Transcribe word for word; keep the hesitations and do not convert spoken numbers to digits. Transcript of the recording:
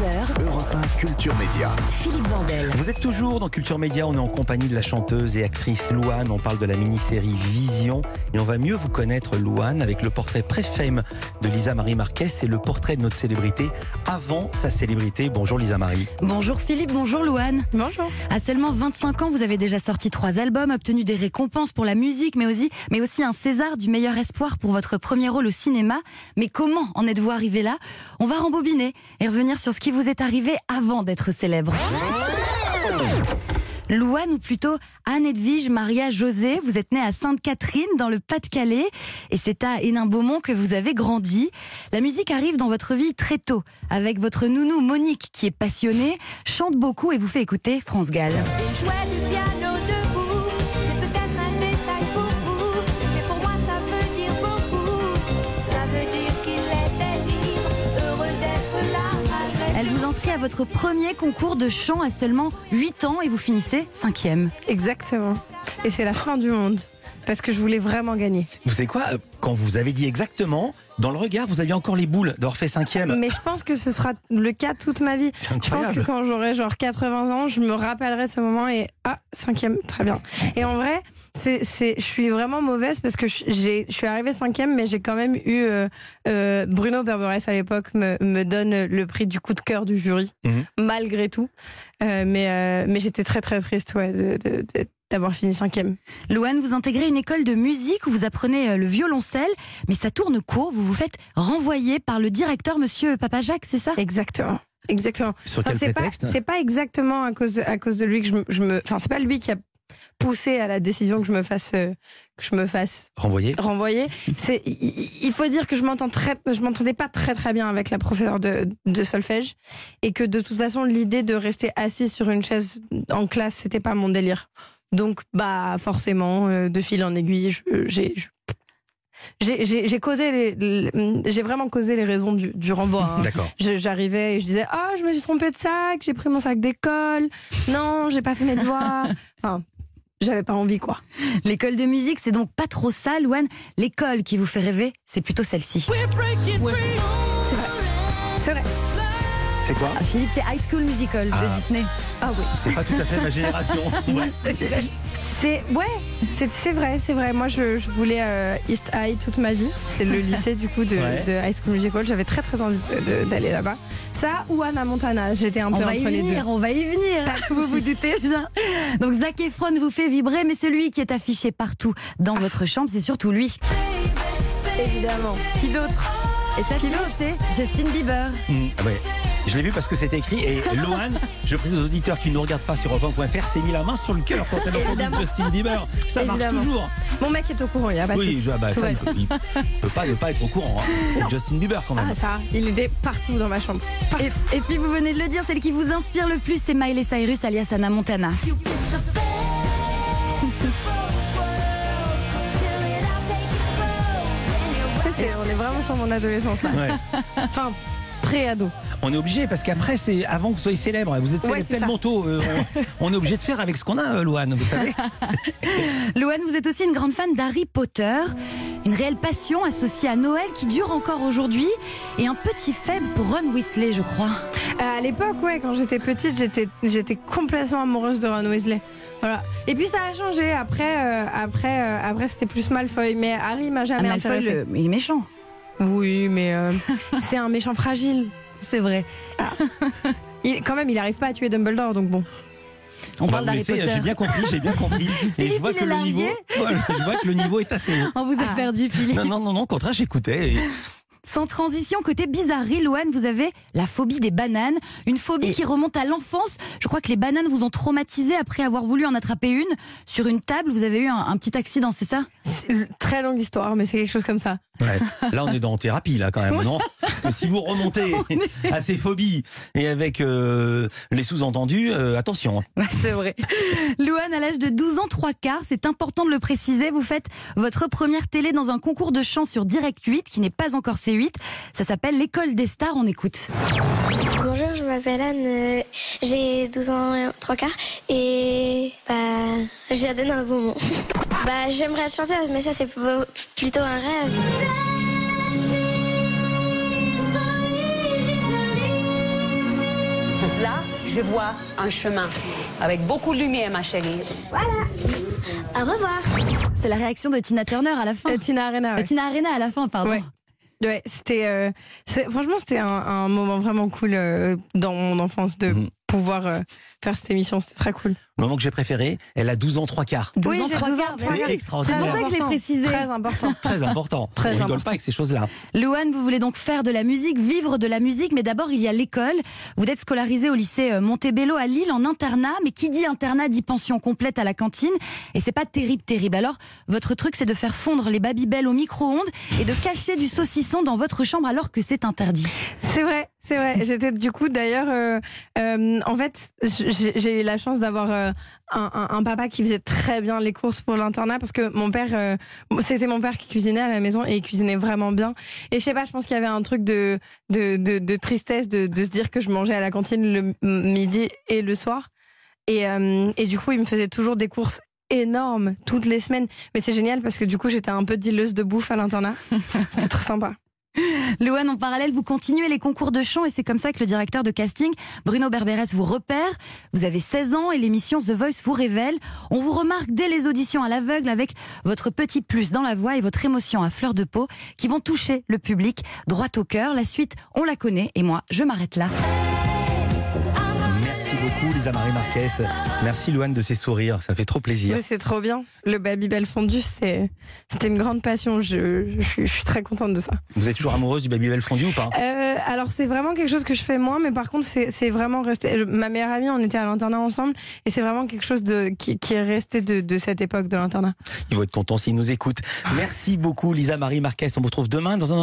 heures. Europe un Culture Média. Philippe Vandel. Vous êtes toujours dans Culture Média, on est en compagnie de la chanteuse et actrice Louane. On parle de la mini-série Vision et on va mieux vous connaître Louane avec le portrait pré-fame de Lisa Marie Marquez et le portrait de notre célébrité avant sa célébrité. Bonjour Lisa Marie. Bonjour Philippe, bonjour Louane. Bonjour. À seulement vingt-cinq ans, vous avez déjà sorti trois albums, obtenu des récompenses pour la musique, mais aussi, mais aussi un César du meilleur espoir pour votre premier rôle au cinéma. Mais comment en êtes-vous arrivé là ? On va rembobiner et revenir sur ce qui vous est arrivé avant d'être célèbre. Louane, ou plutôt Anne-Edwige Maria José, vous êtes née à Sainte-Catherine dans le Pas-de-Calais et c'est à Hénin-Beaumont que vous avez grandi. La musique arrive dans votre vie très tôt, avec votre nounou Monique qui est passionnée, chante beaucoup et vous fait écouter France Gall. Il jouait du piano debout, c'est peut-être un détail pour vous, mais pour moi ça veut dire beaucoup. Ça veut dire qu'il était libre, heureux d'être là avec. Elle vous inscrit à votre premier concours de chant à seulement huit ans et vous finissez cinquième. Exactement. Et c'est la fin du monde. Parce que je voulais vraiment gagner. Vous savez quoi ? Quand vous avez dit exactement, dans le regard, vous aviez encore les boules d'avoir fait cinquième. Mais je pense que ce sera le cas toute ma vie. C'est Je pense incroyable. que quand j'aurai genre quatre-vingts ans, je me rappellerai de ce moment et ah, cinquième, très bien. Et en vrai, c'est, c'est, je suis vraiment mauvaise parce que j'ai, je suis arrivée cinquième, mais j'ai quand même eu euh, euh, Bruno Berberès à l'époque me, me donne le prix du coup de cœur du jury, Mhm. malgré tout. Euh, mais, euh, mais j'étais très très triste ouais, de, de, de, d'avoir fini cinquième. Louane, vous intégrez une école de musique où vous apprenez le violoncelle, mais ça tourne court, vous vous faites renvoyer par le directeur, monsieur Papa Jacques, c'est ça ? Exactement. Exactement. Sur quel Enfin, c'est pas, prétexte ? c'est pas exactement à cause de, à cause de lui que je, me- je me, enfin c'est pas lui qui a poussé à la décision que je me fasse, euh, que je me fasse Renvoyé ? renvoyer. C'est, il, il faut dire que je m'entends très, je m'entendais pas très très bien avec la professeure de, de solfège et que de toute façon l'idée de rester assis sur une chaise en classe c'était pas mon délire. Donc bah forcément euh, de fil en aiguille, je, j'ai je- J'ai, j'ai, j'ai causé les, les- j'ai vraiment causé les raisons du, du renvoi. hein. D'accord. Je- j'arrivais et je disais ah je me suis trompée de sac, j'ai pris mon sac d'école, non j'ai pas fait mes devoirs. Enfin, j'avais pas envie quoi. L'école de musique, c'est donc pas trop ça, Louane. L'école qui vous fait rêver, c'est plutôt celle-ci. C'est vrai. C'est quoi ? Ah, Philippe, c'est High School Musical Ah. de Disney. Ah oui. C'est pas tout à fait ma génération. Ouais. C'est ouais, c'est, c'est vrai, c'est vrai. Moi je, je voulais euh, East High toute ma vie. C'est le lycée du coup de, Ouais. de High School Musical. J'avais très très envie de- de- d'aller là-bas. Ça ou Hannah Montana. J'étais un On peu va y entre les deux. venir, on va y venir. Pas de Vous vous soucis. doutez bien. Donc Zac Efron vous fait vibrer, mais celui qui est affiché partout dans votre chambre, c'est surtout lui. Évidemment. Qui d'autre? Et ça, c'est Justin Bieber. Mmh, ah ouais. Je l'ai vu parce que c'était écrit et Louane, je précise aux auditeurs qui ne nous regardent pas sur europe un point f r, s'est mis la main sur le cœur quand elle a entendu Évidemment. Justin Bieber. Ça marche Évidemment. toujours. Mon mec est au courant, il y a pas de Oui, souci. je- bah, Tout ça, va il peut, il peut pas ne pas être au courant. hein. C'est Non. Justin Bieber quand même. Ah ça, il était partout dans ma chambre. Partout. Et, et puis vous venez de le dire, celle qui vous inspire le plus, c'est Miley Cyrus alias Hannah Montana. C'est- on est vraiment sur mon adolescence là. Ouais. Enfin, pré-ado. On est obligé parce qu'après, c'est avant que vous soyez célèbre. Vous êtes Ouais, célèbre c'est tellement tôt. euh, on, on est obligé de faire avec ce qu'on a, euh, Louane, vous savez. Louane, vous êtes aussi une grande fan d'Harry Potter. Une réelle passion associée à Noël qui dure encore aujourd'hui. Et un petit faible pour Ron Weasley, je crois. Euh, À l'époque, ouais, quand j'étais petite, j'étais, j'étais complètement amoureuse de Ron Weasley. Voilà. Et puis ça a changé. Après, euh, après, euh, après, c'était plus Malfoy. Mais Harry m'a Ah, jamais Malfoy, intéressée. le- il est méchant. Oui, mais euh, c'est un méchant fragile. C'est vrai. Il, quand même, il arrive pas à tuer Dumbledore, donc bon. On, va parle vous d'Harry laisser, Potter. J'ai bien compris, j'ai bien compris. Et Philippe, je vois il que est le largué. niveau, voilà, je vois que le niveau est assez haut. On vous a Ah. perdu, Philippe. Non, non, non, non, au contraire, j'écoutais. et- Sans transition, côté bizarrerie, Louane, vous avez la phobie des bananes. Une phobie Et- qui remonte à l'enfance. Je crois que les bananes vous ont traumatisé après avoir voulu en attraper une. Sur une table, vous avez eu un, un petit accident, c'est ça ? C'est une très longue histoire, mais c'est quelque chose comme ça. Ouais. Là, on est dans thérapie, là, quand même, non ? Parce que si vous remontez à ces phobies et avec euh, les sous-entendus, euh, attention. Ouais, c'est vrai. Louane, à l'âge de douze ans, trois quarts, c'est important de le préciser, vous faites votre première télé dans un concours de chant sur Direct huit, qui n'est pas encore C huit. Ça s'appelle l'École des stars, on écoute. Bonjour, je m'appelle Anne, euh, j'ai douze ans et trois quarts et bah, je viens de Beaumont. Bah, j'aimerais être chanteuse, mais ça c'est plutôt un rêve. Là, je vois un chemin avec beaucoup de lumière, ma chérie. Voilà. Au revoir. C'est la réaction de Tina Turner à la fin. Euh, Tina Arena. Ouais. Euh, Tina Arena à la fin, pardon. Ouais. Ouais, c'était euh, c'est- franchement c'était un, un moment vraiment cool euh, dans mon enfance de Mhm. pouvoir euh, faire cette émission, c'était très cool. Le moment que j'ai préféré, elle a douze ans, trois quarts. douze Oui, ans, j'ai trois douze ans, quarts. trois C'est quarts. C'est extraordinaire. pour ça que je l'ai précisé. Très important. Très important. Très On rigole important. pas avec ces choses-là. Louane, vous voulez donc faire de la musique, vivre de la musique, mais d'abord il y a l'école. Vous êtes scolarisé au lycée euh, Montebello à Lille en internat, mais qui dit internat dit pension complète à la cantine, et c'est pas terrible, terrible. Alors, votre truc c'est de faire fondre les Babybel au micro-ondes et de cacher du saucisson dans votre chambre alors que c'est interdit. C'est vrai, c'est vrai. J'étais du coup d'ailleurs, euh, euh, en fait, j'ai j'ai eu la chance d'avoir euh, un, un, un papa qui faisait très bien les courses pour l'internat parce que mon père, euh, c'était mon père qui cuisinait à la maison et il cuisinait vraiment bien. Et je sais pas, je pense qu'il y avait un truc de de, de, de tristesse de, de se dire que je mangeais à la cantine le m- midi et le soir. Et, euh, et du coup, il me faisait toujours des courses énormes toutes les semaines. Mais c'est génial parce que du coup, j'étais un peu dealeuse de bouffe à l'internat. C'était très sympa. Louane, en parallèle, vous continuez les concours de chant et c'est comme ça que le directeur de casting, Bruno Berberès, vous repère. Vous avez seize ans et l'émission The Voice vous révèle. On vous remarque dès les auditions à l'aveugle avec votre petit plus dans la voix et votre émotion à fleur de peau qui vont toucher le public droit au cœur. La suite, on la connaît et moi, je m'arrête là. Merci beaucoup, Lisa Marie Marquez. Merci, Louane, de ces sourires. Ça fait trop plaisir. Oui, c'est trop bien. Le Babybel fondu, c'est, c'était une grande passion. Je, je, suis, je suis très contente de ça. Vous êtes toujours amoureuse du Babybel fondu ou pas? Euh, alors, c'est vraiment quelque chose que je fais moins, mais par contre, c'est, c'est vraiment resté. Ma meilleure amie, on était à l'internat ensemble, et c'est vraiment quelque chose de, qui, qui est resté de, de cette époque de l'internat. Ils vont être contents s'ils nous écoutent. Merci beaucoup, Lisa Marie Marquez. On vous retrouve demain dans un